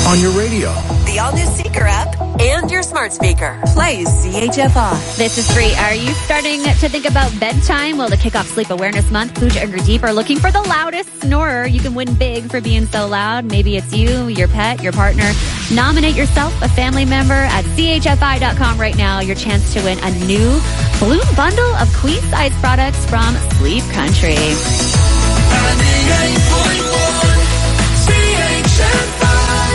On your radio, the all-new Seeker app, and your smart speaker. Play CHFI. This is free. Are you starting to think about bedtime? Well, to kick off Sleep Awareness Month, Pooja and Gurdeep are looking for the loudest snorer. You can win big for being so loud. Maybe it's you, your pet, your partner. Nominate yourself, a family member at CHFI.com right now. Your chance to win a new balloon bundle of queen size products from Sleep Country. 98.1 CHFI.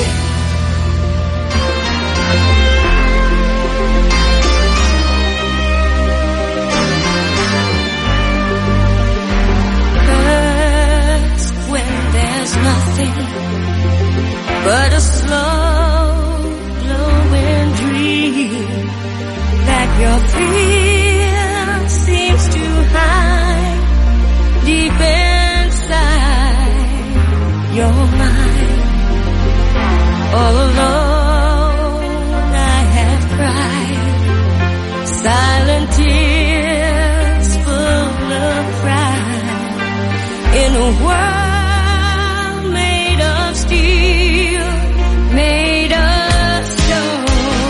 There's nothing but a slow glowing dream that your fear seems to hide deep inside your mind. All alone I have cried silent tears full of pride in a world made of stone.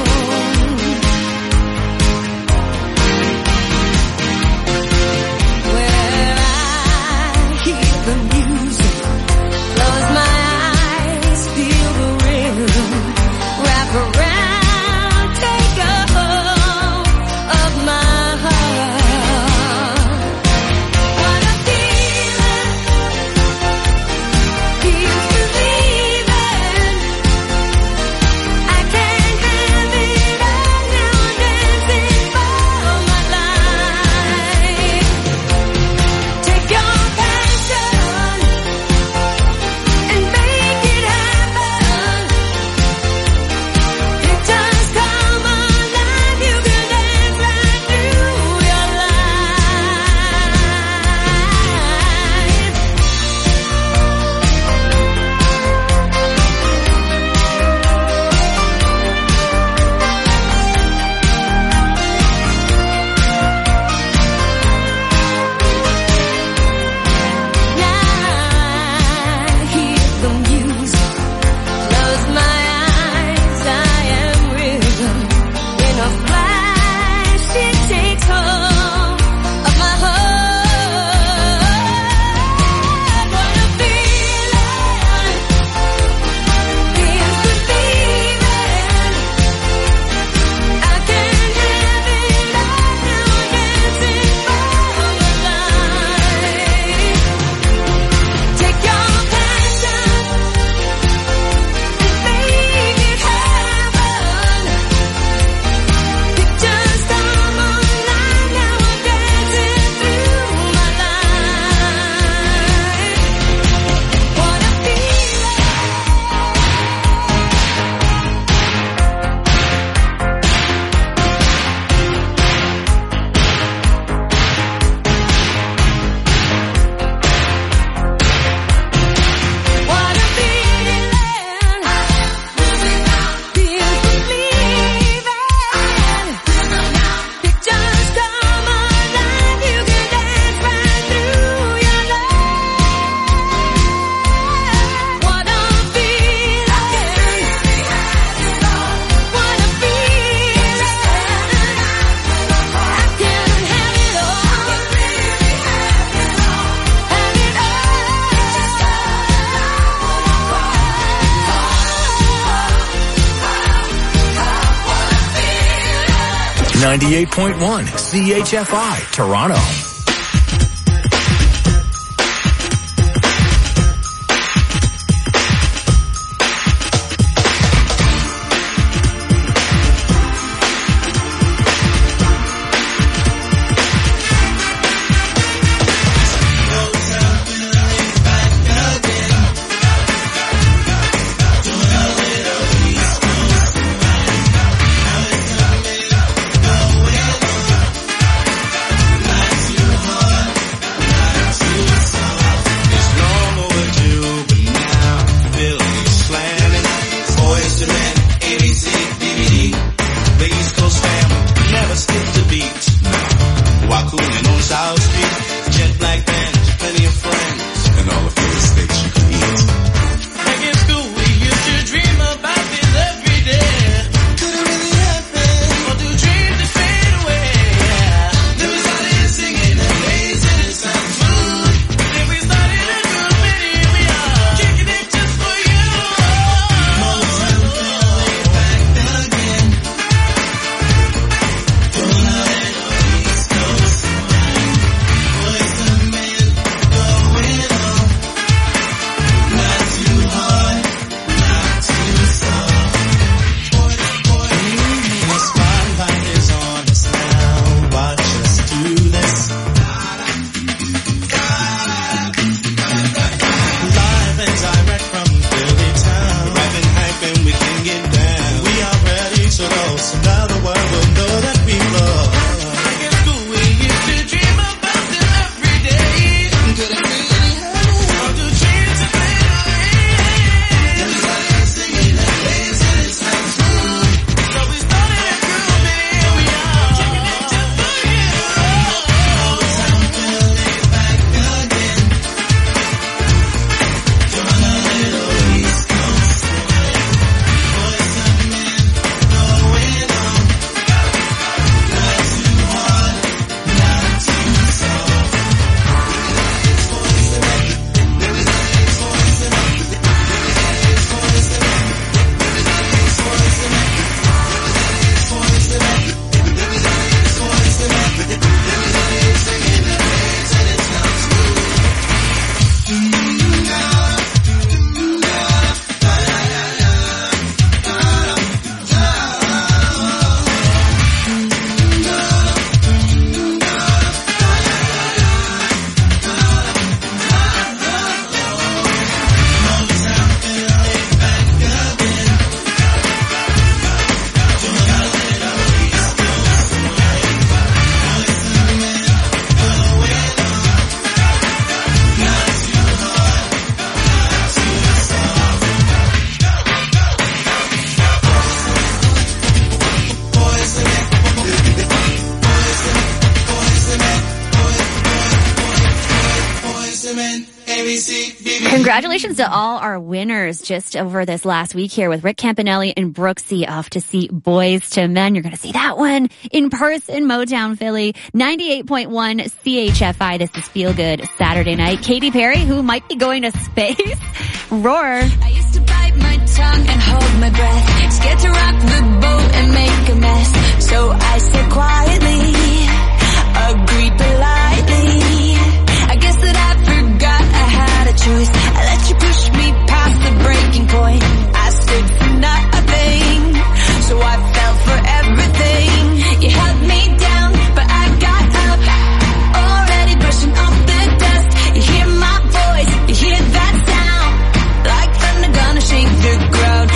Where I hear the music, close my eyes, feel the rhythm, wrap around, take a hold of my heart. What a feeling, feels believing. I can't have it all now, dancing for my life. Take your passion and make it happen. Pictures come alive, you can dance right through your I hear the music, close my eyes, I am rhythm. In a flash, it takes hold of my heart. What a feeling, feels believing. I can't have it all now, dancing for my life. Take your passion and make it happen. Pictures come alive, now I'm dancing through my life. What a feeling. 98.1 CHFI, Toronto. Like close, now the world will know that we love. Back in school we used to dream about them every day. Couldn't really how to change the better way. Everybody is singing and dancing, it sounds good. So we started a groove and here we are, kicking it just for you. Time to lay back again. Join a little East Coast swing. Boys and men going on. Not too hard, not too soft. Congratulations to all our winners just over this last week here with Rick Campanelli and Brooksy off to see Boys to Men. You're going to see that one in person, Motown, Philly, 98.1 CHFI. This is Feel Good Saturday night. Katy Perry, who might be going to space. Roar. I used to bite my tongue and hold my breath, scared to rock the boat and make a mess. So I said quietly, agreed politely. I guess that I forgot I had a choice. I let you push me past the breaking point. I stood for nothing, so I fell for everything. You held me down, but I got up, already brushing off the dust. You hear my voice, you hear that sound, like thunder gonna shake the ground.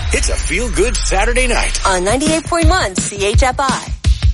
It's a feel-good Saturday night. On 98.1 CHFI.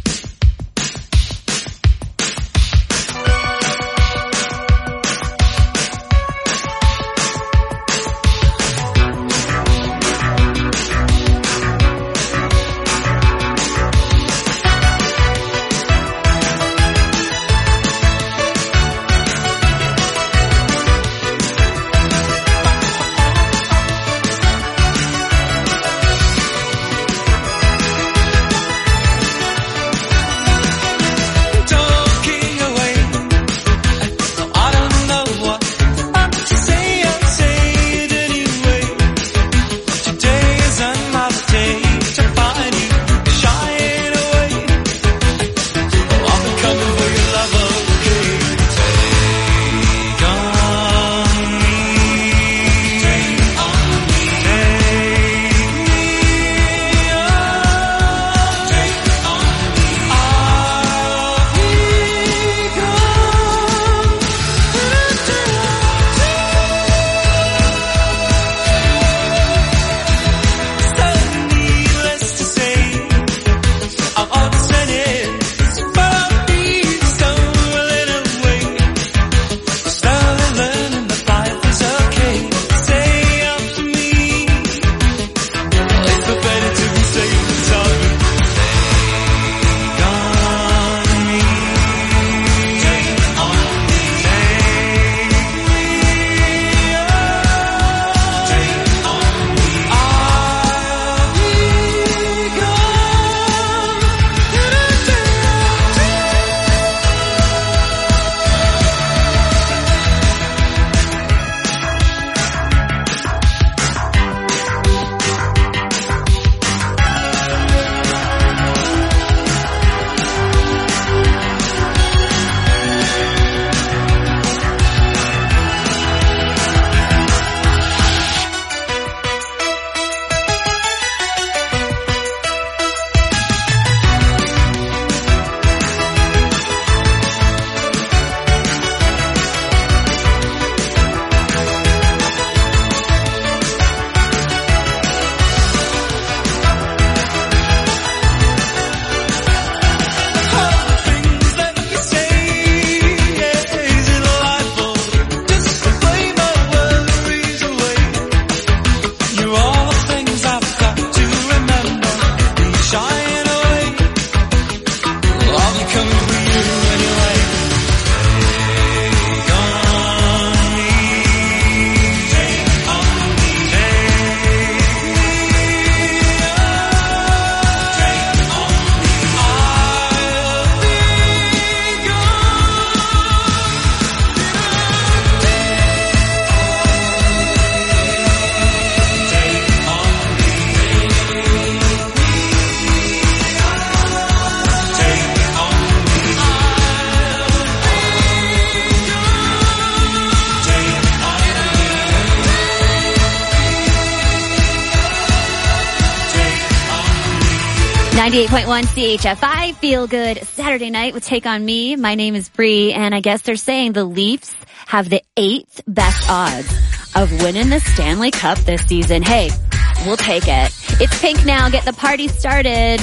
.1 CHFI, feel good Saturday night with Take On Me. My name is Bree, and I guess they're saying the Leafs have the 8th best odds of winning the Stanley Cup this season. Hey, we'll take it. It's Pink now. Get the party started.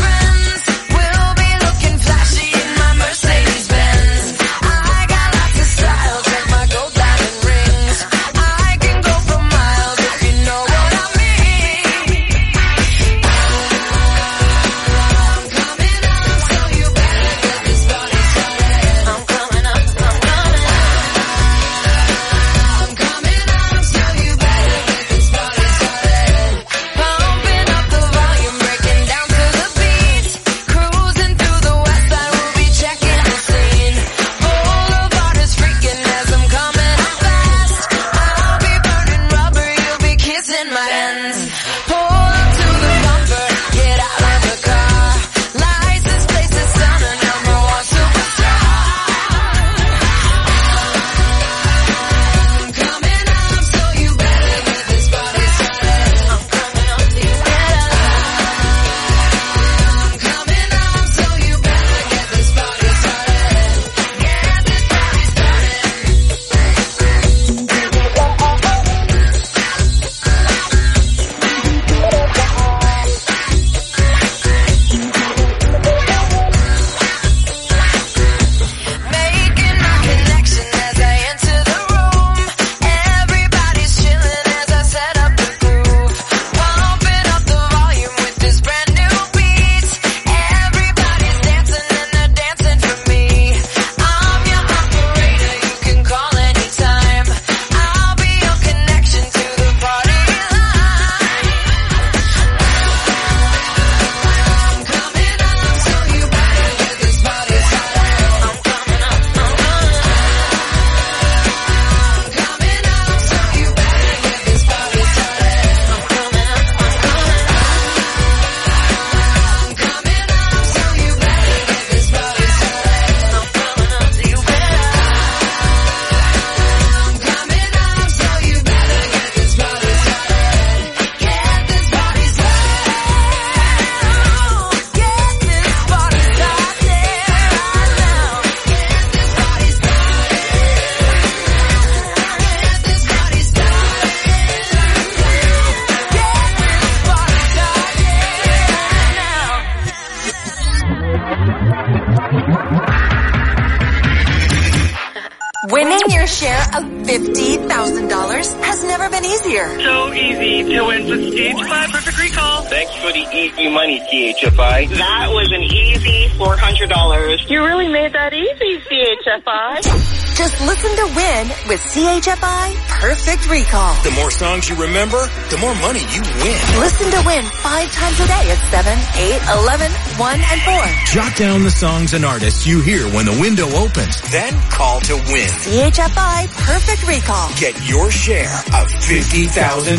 Mercedes-Benz. I got lots to Winning your share of $50,000 has never been easier. So easy to win with CHFI Perfect Recall. Thanks for the easy money, CHFI. That was an easy $400. You really made that easy, CHFI. Just listen to win with CHFI Perfect Recall. The more songs you remember, the more money you win. Listen to win 5 times a day at 7, 8, 11, 1, and 4. Jot down the songs and artists you hear when the window opens. Then call to win. CHFI Perfect Recall. Get your share of $50,000.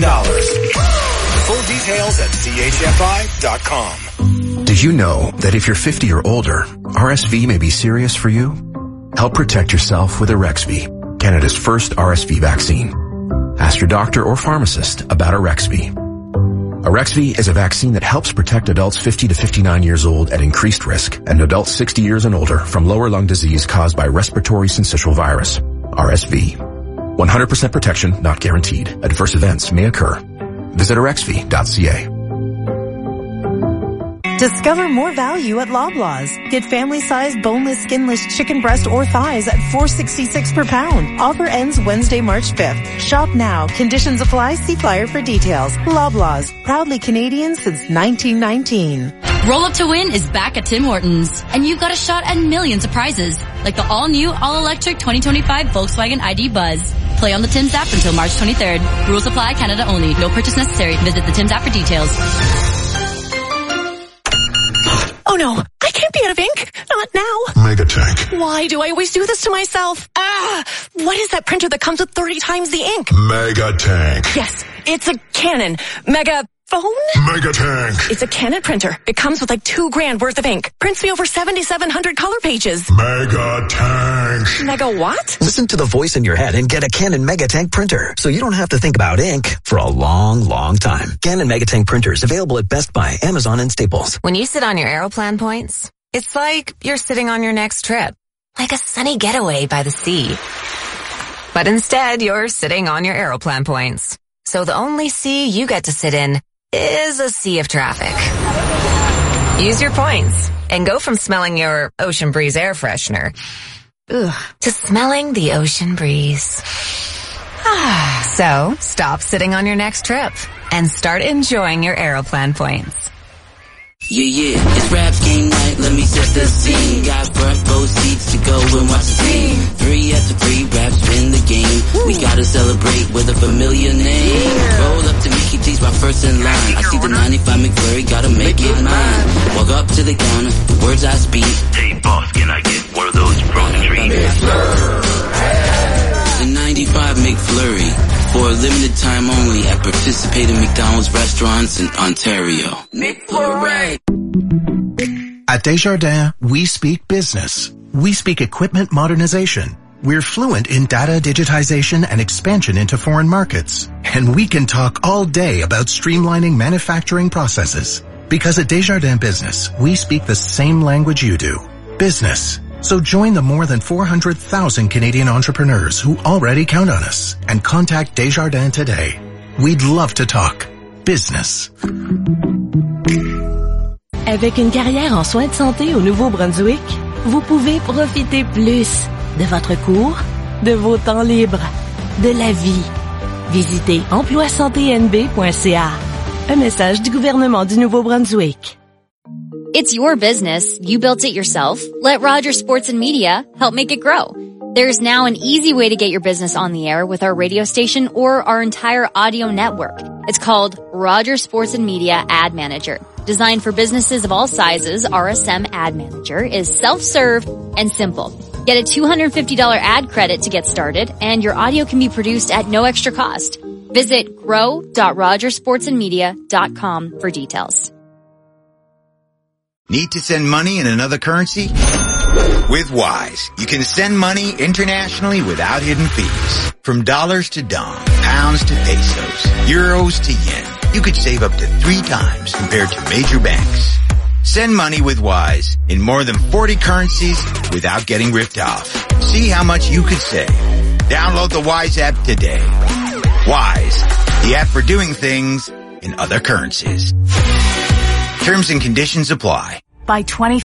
Full details at chfi.com. Did you know that if you're 50 or older, RSV may be serious for you? Help protect yourself with Arexvy, Canada's first RSV vaccine. Ask your doctor or pharmacist about Arexvy. Arexvy is a vaccine that helps protect adults 50 to 59 years old at increased risk and adults 60 years and older from lower lung disease caused by respiratory syncytial virus, RSV. 100% protection not guaranteed. Adverse events may occur. Visit arexvy.ca. Discover more value at Loblaws. Get family-sized boneless, skinless chicken breast or thighs at $4.66 per pound. Offer ends Wednesday, March 5th. Shop now. Conditions apply. See flyer for details. Loblaws. Proudly Canadian since 1919. Roll Up to Win is back at Tim Hortons, and you've got a shot at millions of prizes, like the all-new, all-electric 2025 Volkswagen ID Buzz. Play on the Tim's app until March 23rd. Rules apply. Canada only. No purchase necessary. Visit the Tim's app for details. Oh no, I can't be out of ink. Not now. Megatank. Why do I always do this to myself? What is that printer that comes with 30 times the ink? Megatank. Yes, it's a Canon. Megaphone? Megatank. It's a Canon printer. It comes with like $2,000 worth of ink. Prints me over 7,700 color pages. Megatank. Mega what? Listen to the voice in your head and get a Canon Megatank printer, so you don't have to think about ink for a long, long time. Canon Megatank printers available at Best Buy, Amazon, and Staples. When you sit on your Aeroplan points, it's like you're sitting on your next trip, like a sunny getaway by the sea. But instead, you're sitting on your Aeroplan points. So the only sea you get to sit in is a sea of traffic. Use your points and go from smelling your Ocean Breeze air freshener to smelling the ocean breeze. So stop sitting on your next trip and start enjoying your Aeroplan points. Yeah, it's Raps game night, let me set the scene. Got front row seats to go and watch the team. 3 after 3, Raps win the game. We gotta celebrate with a familiar name. Roll up to Mickey D's, my first in line. I see the 95 McFlurry, gotta make it mine. Walk up to the counter, the words I speak. Hey boss, can I get one of those frozen treats? The 95 McFlurry, for a limited time only at participating McDonald's restaurants in Ontario. McFlurry! At Desjardins, we speak business. We speak equipment modernization. We're fluent in data digitization and expansion into foreign markets. And we can talk all day about streamlining manufacturing processes. Because at Desjardins Business, we speak the same language you do. Business. So join the more than 400,000 Canadian entrepreneurs who already count on us and contact Desjardins today. We'd love to talk business. Avec une carrière en soins de santé au Nouveau-Brunswick, vous pouvez profiter plus de votre cours, de vos temps libres, de la vie. Visitez emploisanténb.ca. Un message du gouvernement du Nouveau-Brunswick. It's your business. You built it yourself. Let Rogers Sports and Media help make it grow. There's now an easy way to get your business on the air with our radio station or our entire audio network. It's called Rogers Sports and Media Ad Manager. Designed for businesses of all sizes, RSM Ad Manager is self-serve and simple. Get a $250 ad credit to get started, and your audio can be produced at no extra cost. Visit grow.rogersportsandmedia.com for details. Need to send money in another currency? With Wise, you can send money internationally without hidden fees. From dollars to dong, pounds to pesos, euros to yen, you could save up to 3 times compared to major banks. Send money with Wise in more than 40 currencies without getting ripped off. See how much you could save. Download the Wise app today. Wise, the app for doing things in other currencies. Terms and conditions apply. By 20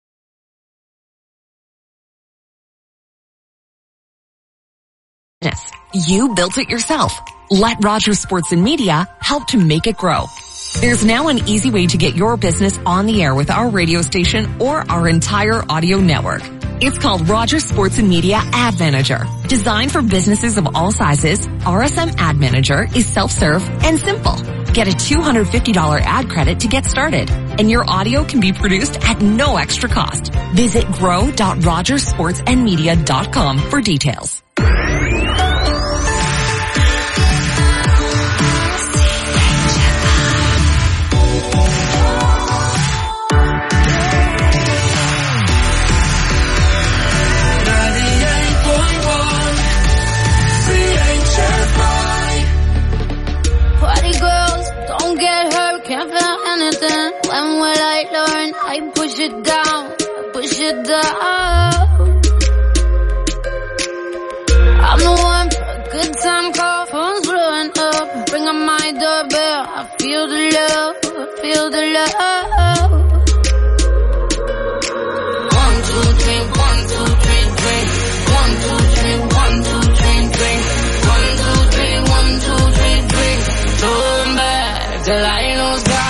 You built it yourself. Let Rogers Sports and Media help to make it grow. There's now an easy way to get your business on the air with our radio station or our entire audio network. It's called Rogers Sports and Media Ad Manager. Designed for businesses of all sizes, RSM Ad Manager is self-serve and simple. Get a $250 ad credit to get started, and your audio can be produced at no extra cost. Visit grow.rogersportsandmedia.com for details. When will I learn? I push it down, push it down. I'm the one for a good time call, phone's blowing up. Ring on my doorbell, I feel the love, I feel the love. 1, 2, 3, 1, 2, 3, drink. 1, 2, 3, 1, 2, 3, drink. 1, 2, 3, 1, 2, 3, drink. Turn back till I lose God.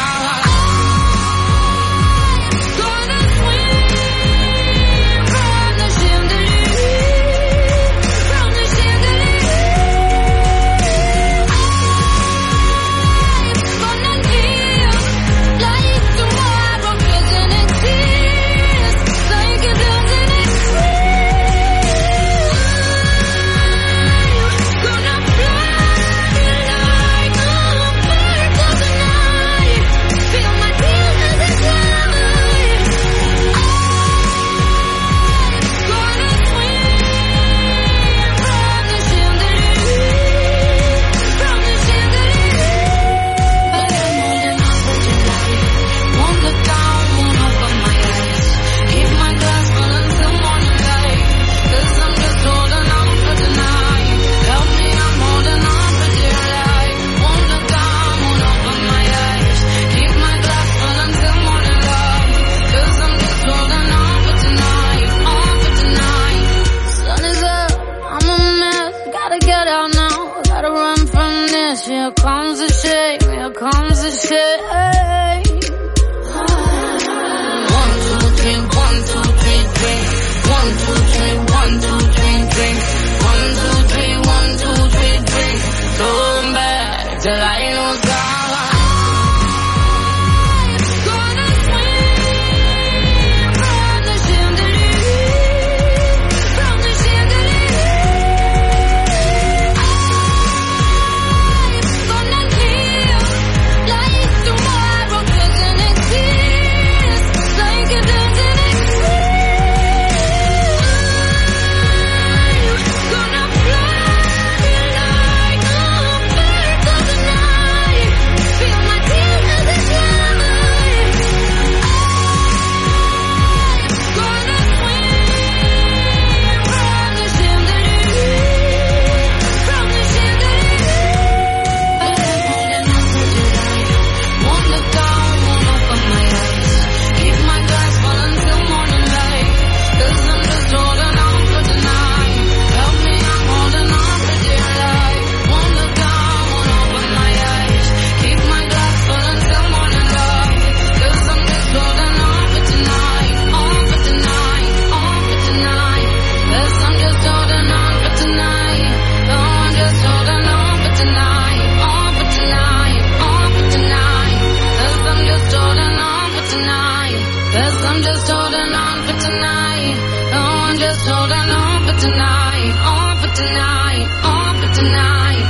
Here comes the shame, here comes the shame. 1, 2, 3, 1, 2, 3, drink. 1, 2, 3, 1, 2, 3, drink. 1, 2, 3, 1, 2, 3, drink. Turn back till I lose God. I'm just holding on for tonight. No, I'm just holding on for tonight. On for tonight. On for tonight.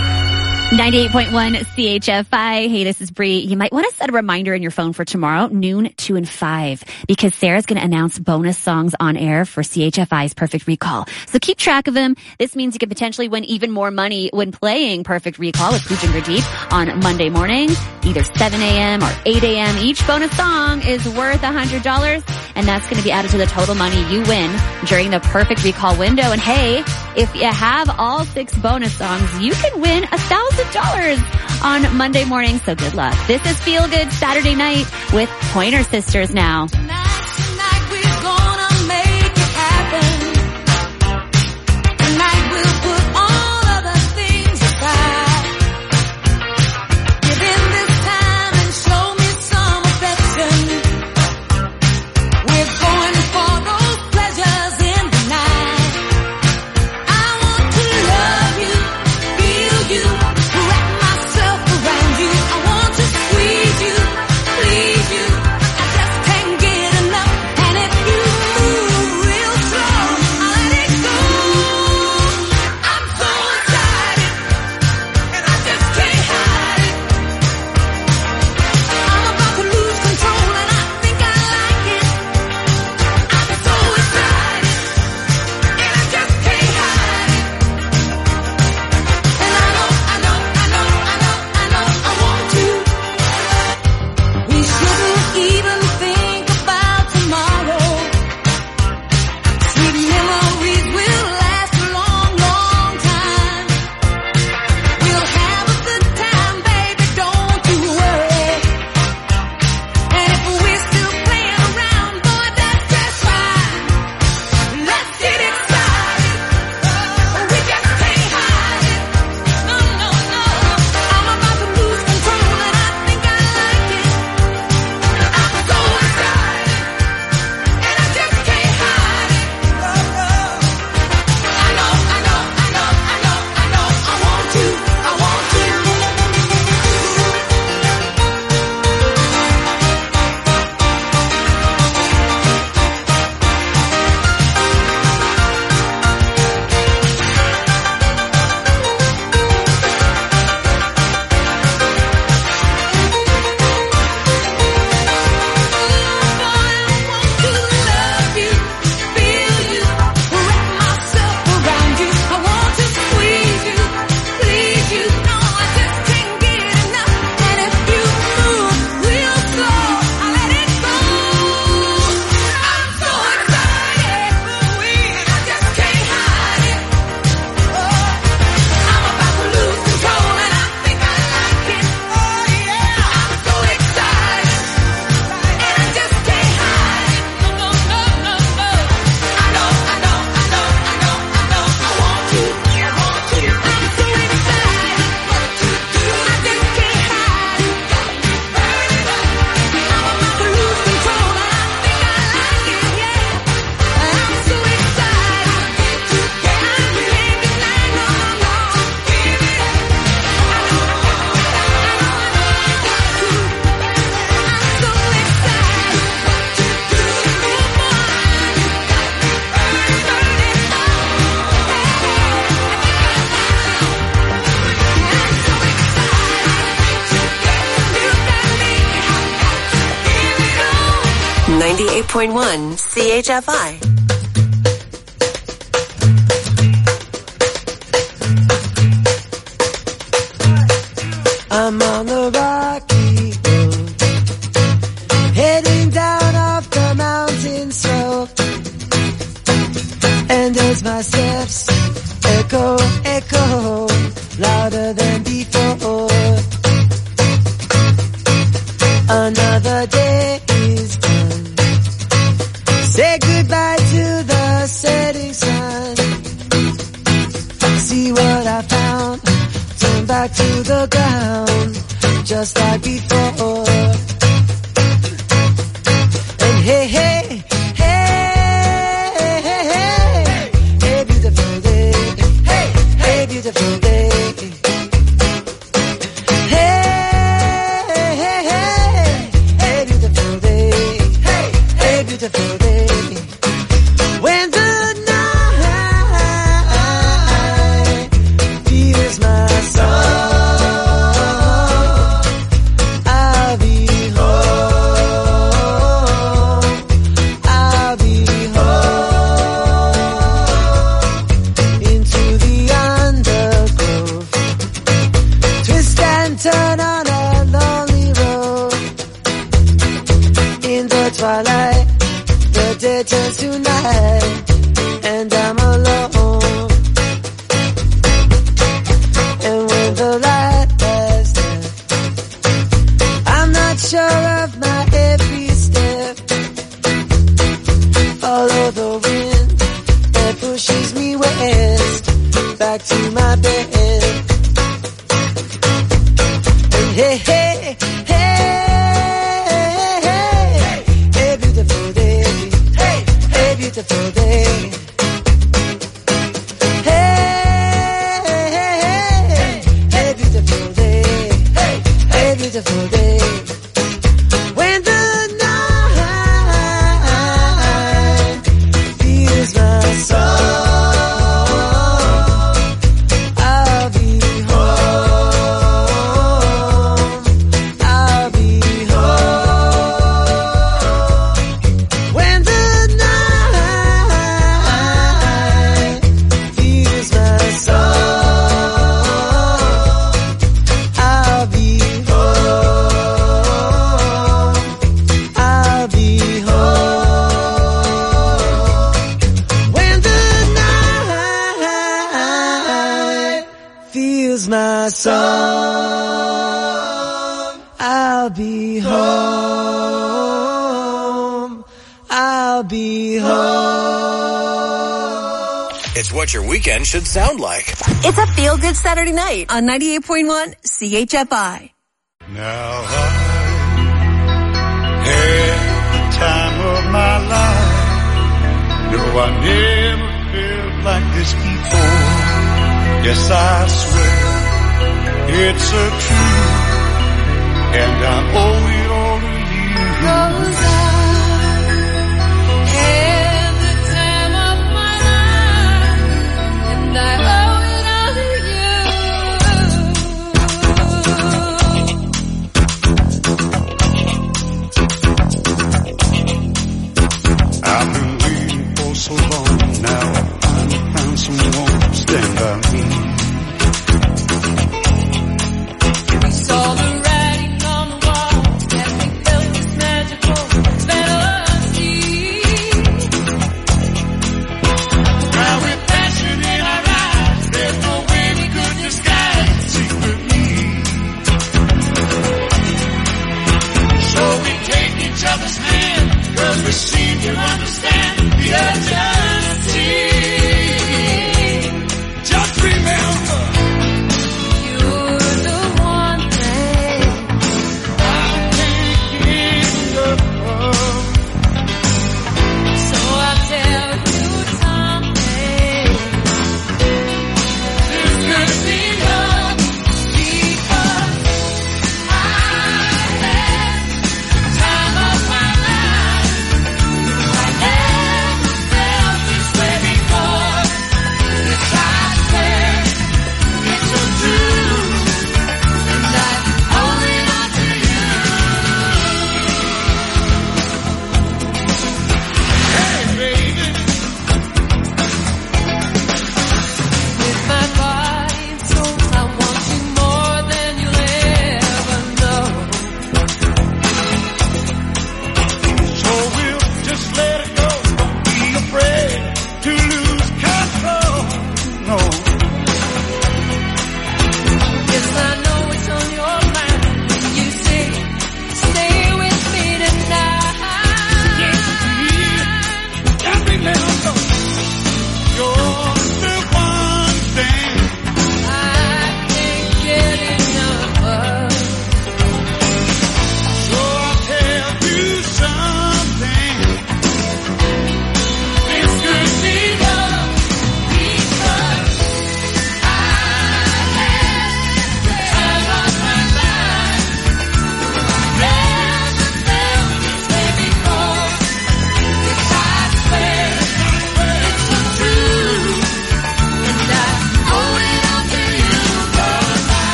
98.1 CHFI. Hey, this is Bree. You might want to set a reminder in your phone for tomorrow, noon, 2, and 5, because Sarah's going to announce bonus songs on air for CHFI's Perfect Recall. So keep track of them. This means you could potentially win even more money when playing Perfect Recall with Pooch and Gurdeep on Monday morning, either 7 a.m. or 8 a.m. Each bonus song is worth $100, and that's going to be added to the total money you win during the Perfect Recall window. And hey, if you have all 6 bonus songs, you can win $1,000 on Monday morning. So good luck. This is Feel Good Saturday Night with Pointer Sisters now. Tonight we're gonna make it happen. Tonight we'll put all of the things 98.1 CHFI. I'm on the rocky road, heading down off the mountain slope. And as my steps echo, echo, louder than before, another day is done. Say goodbye to the setting sun. See what I found, turn back to the ground, just like before. And hey, hey, hey, hey, hey, hey, beautiful day, hey, hey, beautiful day. Hey, hey, hey, hey, beautiful day, hey, hey, beautiful day. When the night feels my soul, twilight, the day turns to night, and I'm alone. And when the light has left, I'm not sure of my every step. Follow the wind that pushes me west, back to my bed. And hey, hey, hey, beautiful day. Hey, hey, hey, hey, beautiful day. Hey, hey, beautiful day. When the night feels my soul, I'll be home. I'll be home. When the my song, I'll be home, I'll be home. It's what your weekend should sound like. It's a feel-good Saturday night on 98.1 CHFI. Now I had the time of my life. No, I never felt like this before. Yes, I swear it's a truth, and I owe it all to you. 'Cause I had the time of my life, and I owe it all to you. I've been waiting for so long now. I finally found someone to stand by me. We saw the writing on the wall, and we felt this magical melody. Now with passion in our eyes, there's no way we could disguise secretly. So we take each other's hand, 'cause we seem to understand the urgency. Just remember, You're the one thing I can't get enough of. so I'll tell you something. There's gonna be love, Because I had the time of my life, I never felt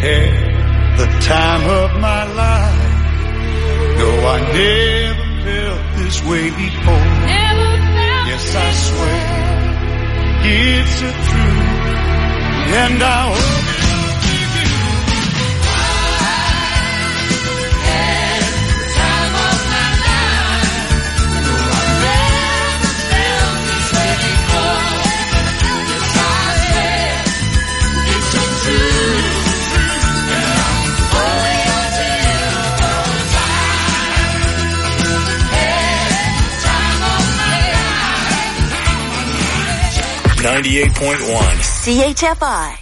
Had the time of my life. No, I never felt this way before. Yes, I swear it's a truth, and I hope CHFI.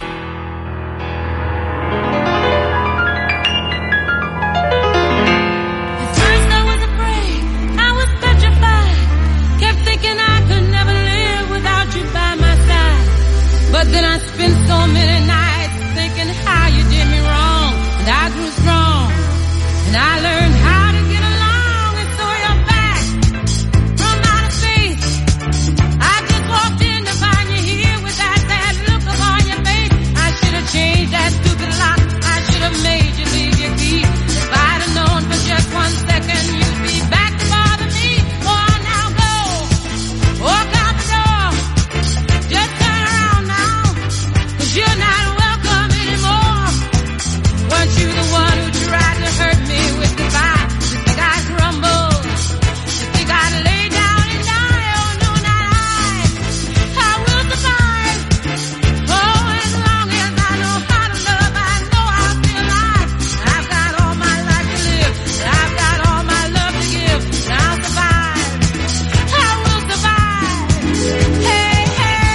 But then I spent so many nights thinking how you did me wrong, and I grew strong, and I learned how to get along, and so you're back from outer space. I just walked in to find you here with that sad look upon your face. I should have changed that stupid lock. I should have made you leave your key. If I'd have known for just 1 second you'd be back to bother me. Oh, now go, walk out the door, just turn around now. You're not welcome anymore. Weren't you the one who tried to hurt me with goodbye? You think I'd crumble? You think I'd lay down and die? Oh, no, not I will survive. Oh, as long as I know how to love, I know I'll be alive. I've got all my life to live. I've got all my love to give. And I'll survive. I will survive. Hey, hey.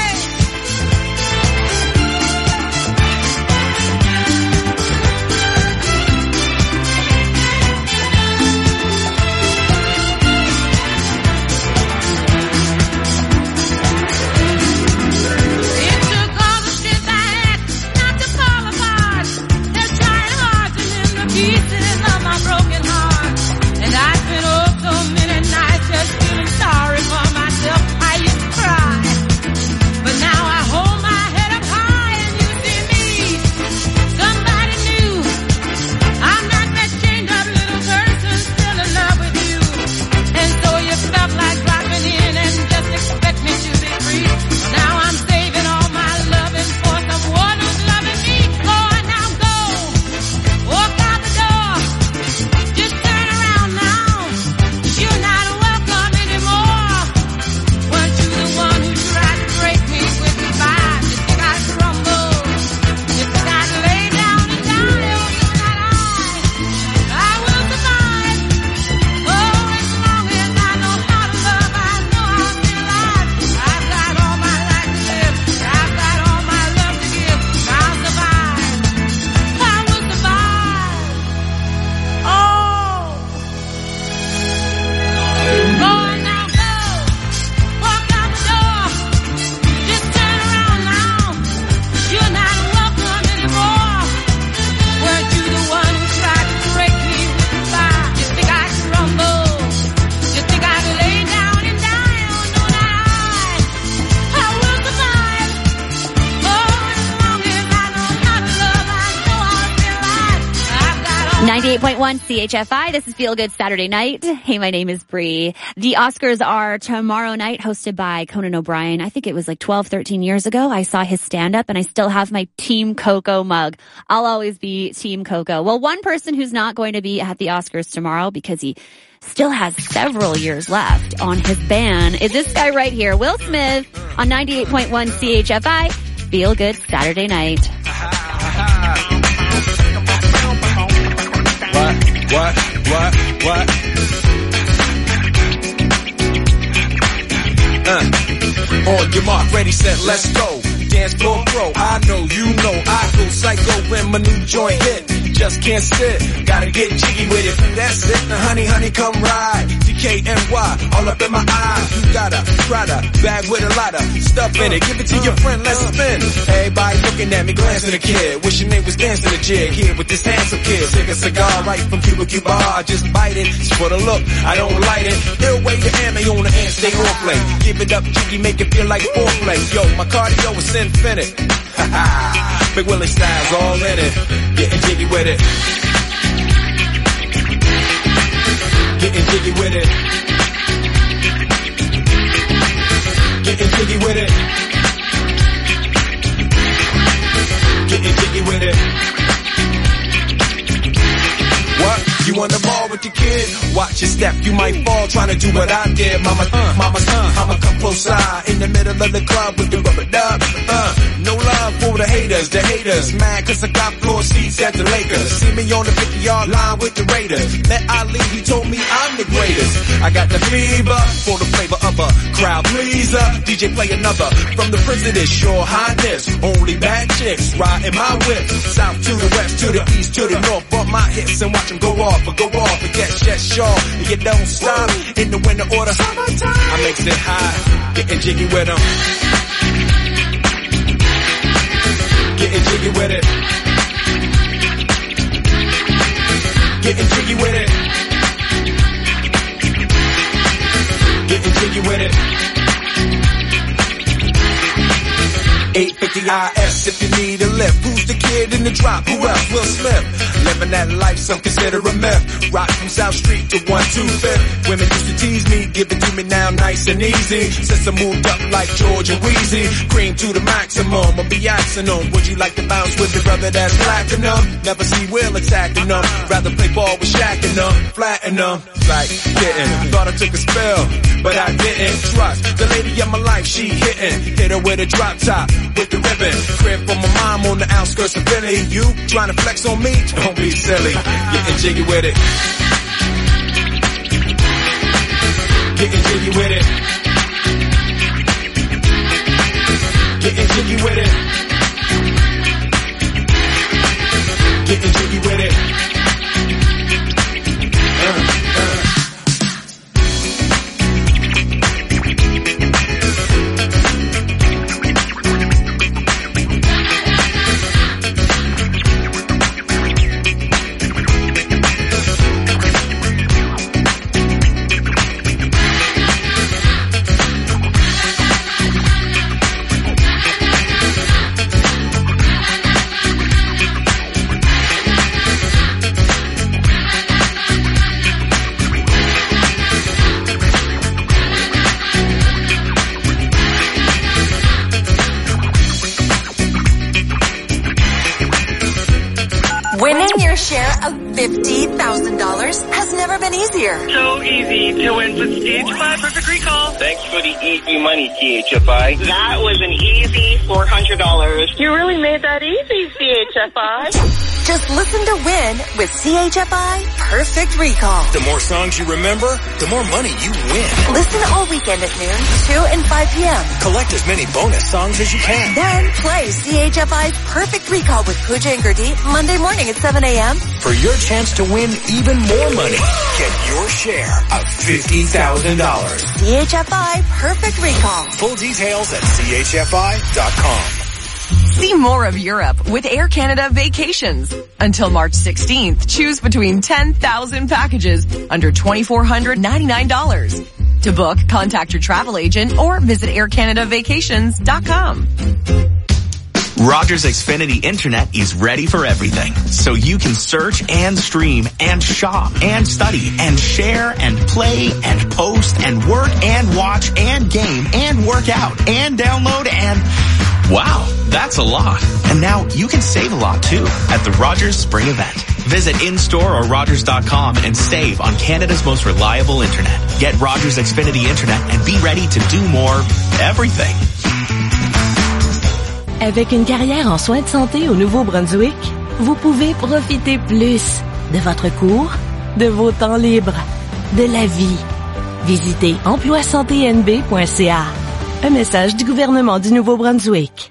CHFI. This is Feel Good Saturday Night. Hey, my name is Bree. The Oscars are tomorrow night, hosted by Conan O'Brien. I think it was like 12, 13 years ago. I saw his stand-up, and I still have my Team Coco mug. I'll always be Team Coco. Well, one person who's not going to be at the Oscars tomorrow because he still has several years left on his ban is this guy right here, Will Smith, on 98.1 CHFI. Feel Good Saturday Night. What? On your mark, ready, set, let's go. Dance floor pro, I know, you know, I go psycho when my new joint hit. Just can't sit, gotta get jiggy with it. That's it, now honey, come ride. DKNY, all up in my eyes. You got a Prada bag with a lot of stuff in it. Give it to your friend, let's spin. Everybody looking at me, glancing a kid. Wishing they was dancing a jig here with this handsome kid. Take a cigar right from Cuba Cuba. I just bite it, it's for the look, I don't light it. Ill way to ammo on the hand, stay on play. Give it up, jiggy, make it feel like foreplay. Yo, my cardio is infinite. Big Willie style's all in it. Getting with it. Getting jiggy with it. Getting jiggy with it. Getting jiggy with it. What? You on the ball with your kid? Watch your step, you might fall trying to do what I did. Mama, I'ma come close side in the middle of the club with the rubber dub. No love for the haters, mad cause I got floor seats at the Lakers. See me on the 50-yard line with the Raiders. Met Ali, he told me I'm the greatest. I got the fever for the flavor of a crowd pleaser. DJ play another from the president's Your Highness. Only bad chicks riding my whip. South to the west, to the east, to the north. Bump my hips and watch them go off. And yes, sure. You don't stop in the winter order. Summertime. I makes it high, getting jiggy with them. Getting jiggy with it. Getting jiggy with it. Getting jiggy with it. 850 IS if you need a lift. Who's the kid in the drop? Who else? Will Smith. Living that life, some consider a myth. Rock from South Street to 125th. Women used to tease me, give it to me now nice and easy. Since I moved up like George and Wheezy, cream to the maximum. I'll be asking them, would you like to bounce with the brother that's platinum? Never see Will attacking them. Rather play ball with Shaq and them, flatten them. Like, getting, thought I took a spell, but I didn't trust the lady of my life, she hitting. Hit her with a drop top, with the ribbon. Crib for my mom on the outskirts of Philly. You trying to flex on me? Don't be silly. Getting jiggy with it. Getting jiggy with it. Getting jiggy with it. Getting jiggy with it. $50,000 has never been easier. So easy to win Prestige 5 Perfect Recall. Thanks for the easy money, CHFI. That was an easy $400. You really made that easy, CHFI. Just listen to win with CHFI Perfect Recall. The more songs you remember, the more money you win. Listen all weekend at noon, 2 and 5 p.m. Collect as many bonus songs as you can. Then play CHFI's Perfect Recall with Pooja and Gurdeep Monday morning at 7 a.m. For your chance to win even more money, get your share of $50,000. CHFI Perfect Recall. Full details at chfi.com. See more of Europe with Air Canada Vacations. Until March 16th, choose between 10,000 packages under $2,499. To book, contact your travel agent or visit aircanadavacations.com. Rogers Xfinity Internet is ready for everything, so you can search and stream and shop and study and share and play and post and work and watch and game and work out and download and... Wow, that's a lot. And now you can save a lot too at the Rogers Spring Event. Visit in-store or Rogers.com and save on Canada's most reliable internet. Get Rogers Xfinity Internet and be ready to do more everything. Avec une carrière en soins de santé au Nouveau-Brunswick, vous pouvez profiter plus de votre cours, de vos temps libres, de la vie. Visitez emploisanténb.ca. Un message du gouvernement du Nouveau-Brunswick.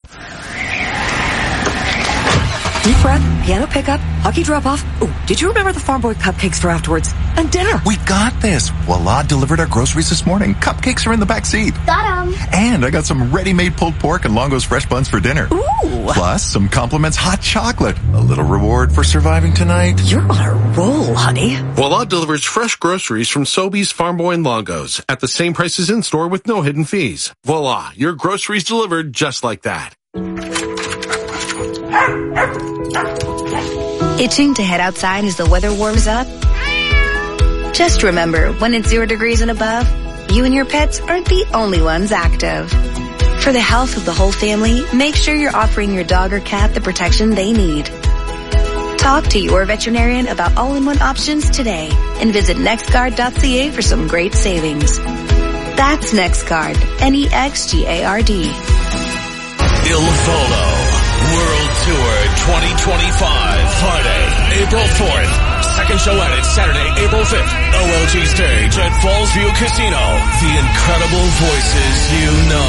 Deep breath, piano pickup, hockey drop-off. Oh, did you remember the Farm Boy cupcakes for afterwards? And dinner. We got this. Voila delivered our groceries this morning. Cupcakes are in the back seat. Got 'em. And I got some ready-made pulled pork and Longo's fresh buns for dinner. Ooh. Plus, some Compliments hot chocolate. A little reward for surviving tonight. You're on a roll, honey. Voila delivers fresh groceries from Sobeys, Farm Boy, and Longo's at the same prices in-store with no hidden fees. Voila, your groceries delivered just like that. Itching to head outside as the weather warms up? Just remember, when it's 0 degrees and above, you and your pets aren't the only ones active. For the health of the whole family, make sure you're offering your dog or cat the protection they need. Talk to your veterinarian about all-in-one options today and visit nextguard.ca for some great savings. That's NextGuard, NEXGARD. Il Volo World Tour 2025, Friday, April 4th. Second show at it, Saturday, April 5th. OLG stage at Falls View Casino. The incredible voices you know.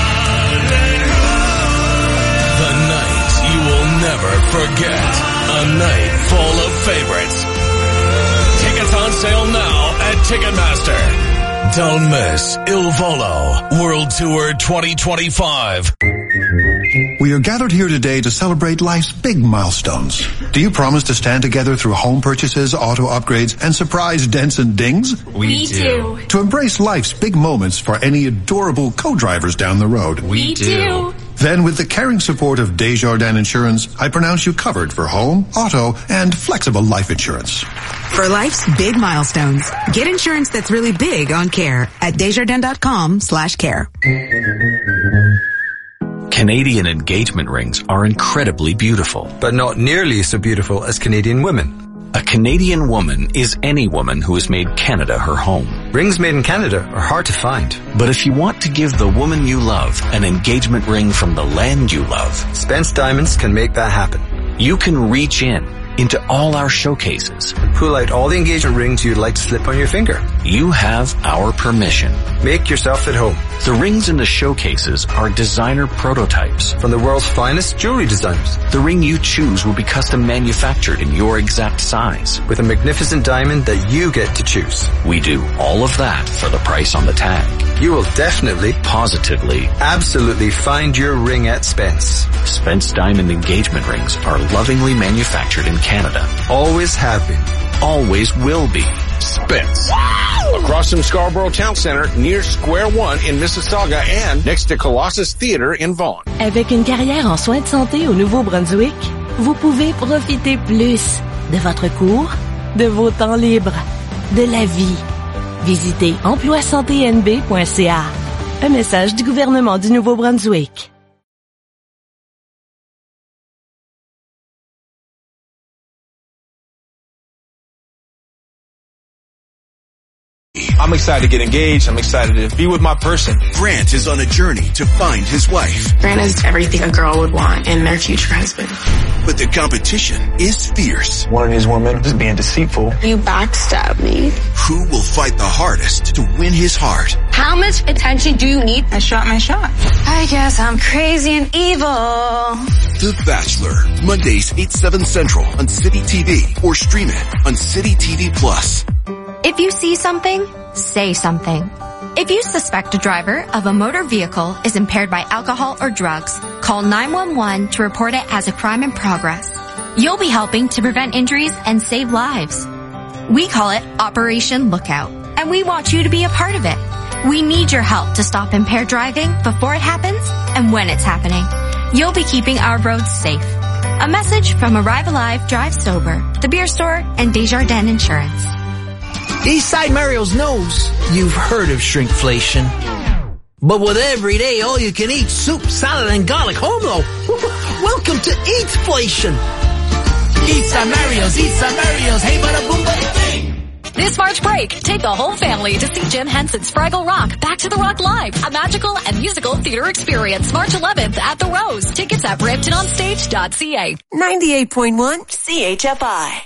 The night you will never forget. A night full of favorites. Tickets on sale now at Ticketmaster. Don't miss Il Volo World Tour 2025. We are gathered here today to celebrate life's big milestones. Do you promise to stand together through home purchases, auto upgrades, and surprise dents and dings? We do. To embrace life's big moments for any adorable co-drivers down the road? We do. Then with the caring support of Desjardins Insurance, I pronounce you covered for home, auto, and flexible life insurance. For life's big milestones, get insurance that's really big on care at Desjardins.com/care. Canadian engagement rings are incredibly beautiful. But not nearly so beautiful as Canadian women. A Canadian woman is any woman who has made Canada her home. Rings made in Canada are hard to find. But if you want to give the woman you love an engagement ring from the land you love, Spence Diamonds can make that happen. You can reach into all our showcases and pull out all the engagement rings you'd like to slip on your finger. You have our permission. Make yourself at home. The rings in the showcases are designer prototypes from the world's finest jewelry designers. The ring you choose will be custom manufactured in your exact size with a magnificent diamond that you get to choose. We do all of that for the price on the tag. You will definitely, positively, absolutely find your ring at Spence. Spence Diamond engagement rings are lovingly manufactured in Canada. Always have been. Always will be. Spence. Across from Scarborough Town Center, near Square One in Mississauga and next to Colossus Theatre in Vaughan. Avec une carrière en soins de santé au Nouveau-Brunswick, vous pouvez profiter plus de votre cours, de vos temps libres, de la vie. Visitez emploisanténb.ca. Un message du gouvernement du Nouveau-Brunswick. I'm excited to get engaged. I'm excited to be with my person. Grant is on a journey to find his wife. Grant is everything a girl would want in their future husband. But the competition is fierce. One of these women is being deceitful. You backstab me. Who will fight the hardest to win his heart? How much attention do you need? I shot my shot. I guess I'm crazy and evil. The Bachelor. Mondays 8/7 Central on City TV or stream it on City TV Plus. If you see something, say something. If you suspect a driver of a motor vehicle is impaired by alcohol or drugs, call 911 to report it as a crime in progress. You'll be helping to prevent injuries and save lives. We call it Operation Lookout, and we want you to be a part of it. We need your help to stop impaired driving before it happens and when it's happening. You'll be keeping our roads safe. A message from Arrive Alive, Drive Sober, the beer store, and Desjardins Insurance. Eastside Mario's knows you've heard of shrinkflation. But with everyday all-you-can-eat soup, salad, and garlic home though, welcome to Eatflation. Eastside Mario's, hey bada boom bada bing. This March break, take the whole family to see Jim Henson's Fraggle Rock, Back to the Rock Live, a magical and musical theater experience, March 11th at the Rose. Tickets at BramptonOnStage.ca. 98.1 CHFI.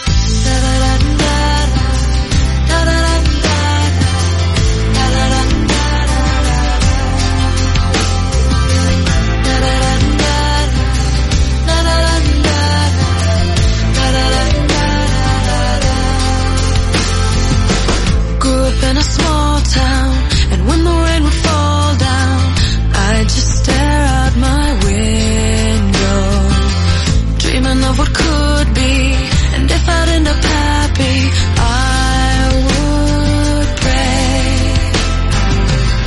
In a small town, and when the rain would fall down, I'd just stare out my window, dreaming of what could be, and if I'd end up happy, I would pray,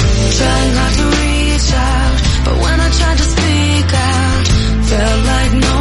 trying hard to reach out, but when I tried to speak out, felt like no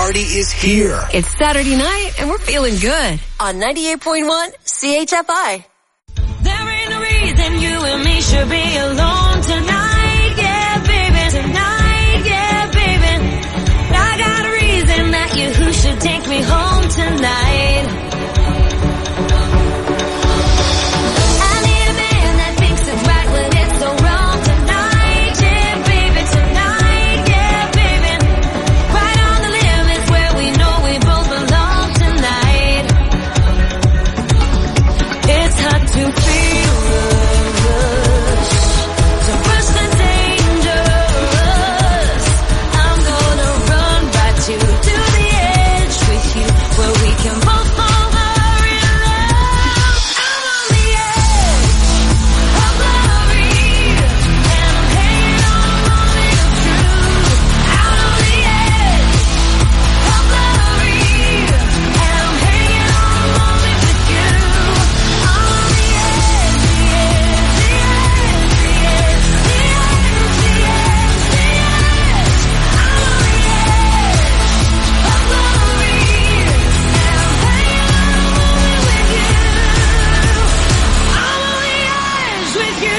party is here. It's Saturday night and we're feeling good on 98.1 CHFI. There ain't no reason you and me should be alone tonight, yeah, baby. Tonight, yeah, baby. I got a reason that you who should take me home tonight. I need a man that thinks it's right when it's so wrong tonight, yeah, baby. Tonight, yeah, baby. Right on the limits where we know we both belong tonight. It's hard to feel the rush, so rush the dangerous. I'm gonna run right to the edge with you, where we can both fall in love. I'm on the edge of glory, and I'm hanging on a moment of truth. Out on the edge of glory, and I'm hanging on a moment with you. I'm on the edge, the edge, the edge, the edge, the edge, the edge, the edge. I'm on the edge of glory, and I'm hanging on a moment with you. I'm on the edge with you.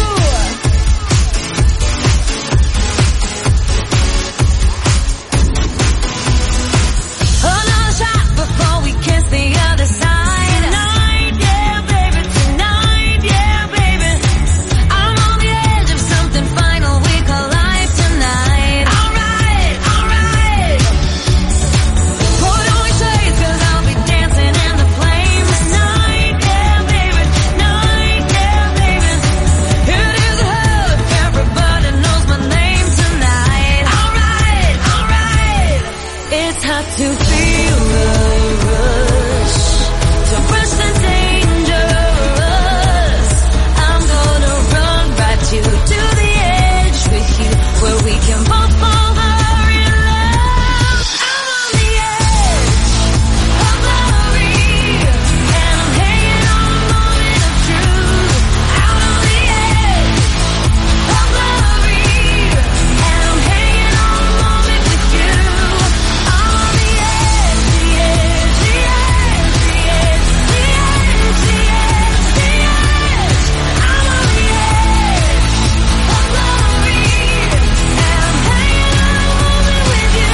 Another shot before we kiss the other side. Tonight, yeah, baby. Tonight, yeah, baby. I'm on the edge of something final we call life tonight. Alright, alright. Put on your shades 'cause I'll be dancing in the flames. Tonight, yeah, baby. Tonight, yeah, baby. It is hell if everybody knows my name tonight. Alright, alright. It's hard to feel the rush, to rush the dangerous. I'm gonna run right to the edge with you, where we can both fall in love. I'm on the edge of glory, and I'm hanging on a moment of truth. Out on the edge of glory, and I'm hanging on a moment with you. I'm on the edge, the edge, the edge, the edge, the edge, the edge, the edge. I'm on the edge of glory, and I'm hanging on a moment with you.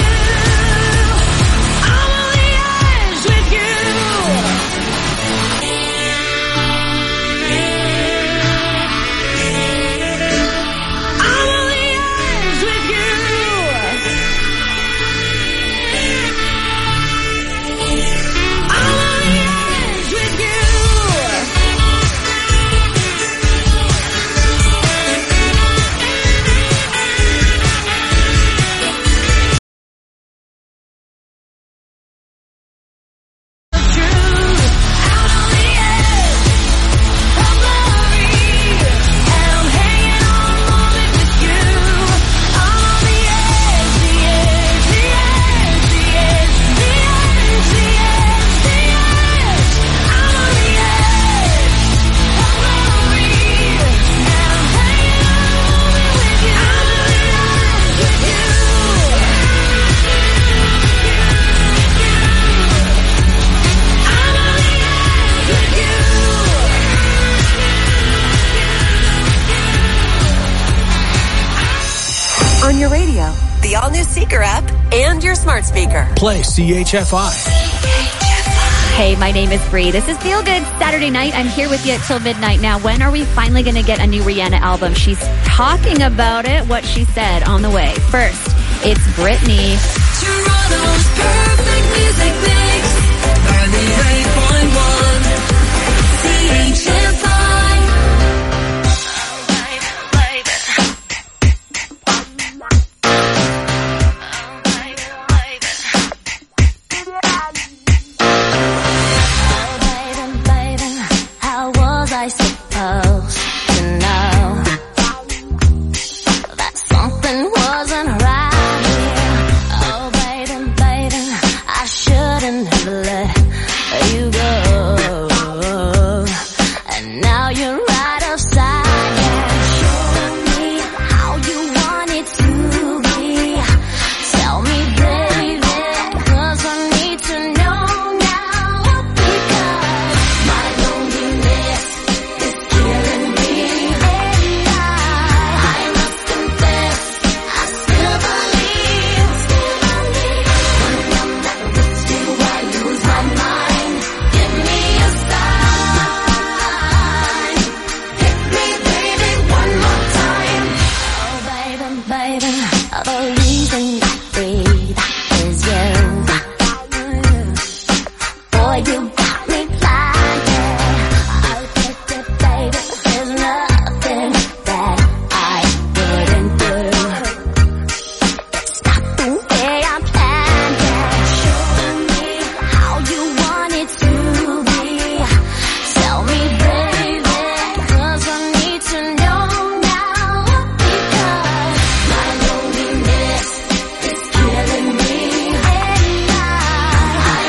I'm on the edge with you. I'm on the edge with you. I'm on the edge with you. Out on the edge of glory, and I'm hanging on a moment with you. I'm on the edge, the edge, the edge, the edge, the edge, the edge, the edge. I'm on the edge of glory, and I'm hanging on a moment with you. I'm on the edge with you. On your radio, the all-new Seeker app, and your smart speaker. Play CHFI. Hey, my name is Bree. This is Feel Good Saturday night. I'm here with you till midnight. Now, when are we finally going to get a new Rihanna album? She's talking about it, what she said on the way. First, it's Britney. Toronto's perfect music mix. 98.1 CHFI. How was I supposed